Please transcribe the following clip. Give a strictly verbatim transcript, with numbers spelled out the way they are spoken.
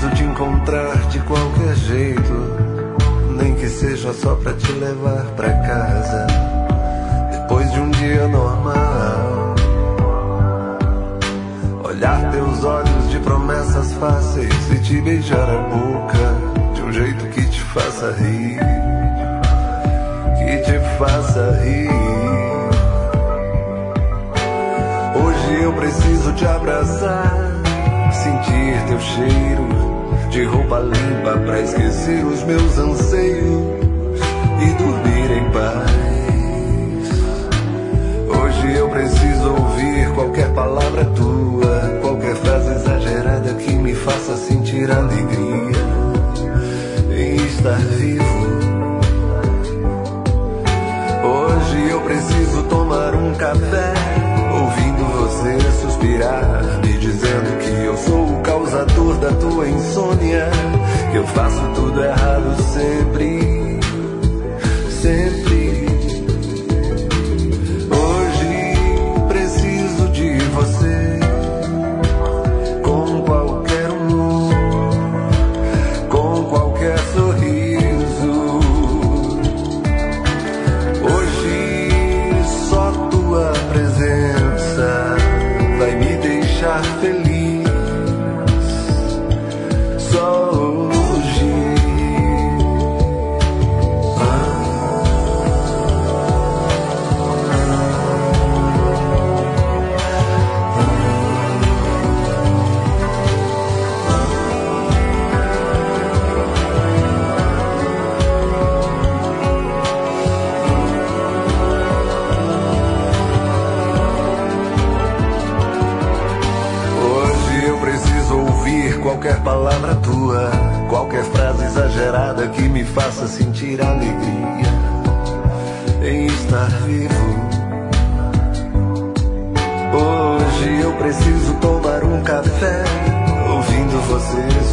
preciso te encontrar de qualquer jeito, nem que seja só pra te levar pra casa, depois de um dia normal. Olhar teus olhos de promessas fáceis e te beijar a boca de um jeito que te faça rir, que te faça rir. Hoje eu preciso te abraçar, sentir teu cheiro de roupa limpa pra esquecer os meus anseios e dormir em paz. Hoje eu preciso ouvir qualquer palavra tua, qualquer frase exagerada que me faça sentir alegria em estar vivo. Hoje eu preciso tomar um café, ouvindo você suspirar, me dizendo que eu sou o causador da tua insônia, que eu faço tudo errado sempre, sempre. Hoje preciso de você, com qualquer humor, com qualquer sorriso. Hoje só tua presença vai me deixar feliz, só hoje. Ah. Qualquer palavra tua, qualquer frase exagerada que me faça sentir alegria em estar vivo. Hoje eu preciso tomar um café, ouvindo você